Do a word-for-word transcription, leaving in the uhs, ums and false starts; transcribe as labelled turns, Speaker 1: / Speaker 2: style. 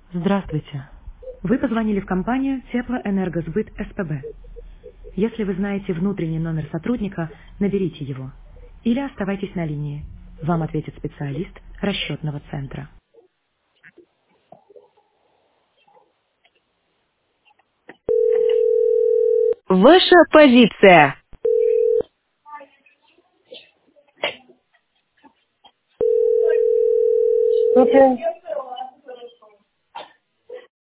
Speaker 1: Здравствуйте. Вы позвонили в компанию Теплоэнергосбыт СПБ. Если вы знаете внутренний номер сотрудника, наберите его. Или оставайтесь на линии. Вам ответит специалист расчетного центра. Ваша позиция.
Speaker 2: Okay.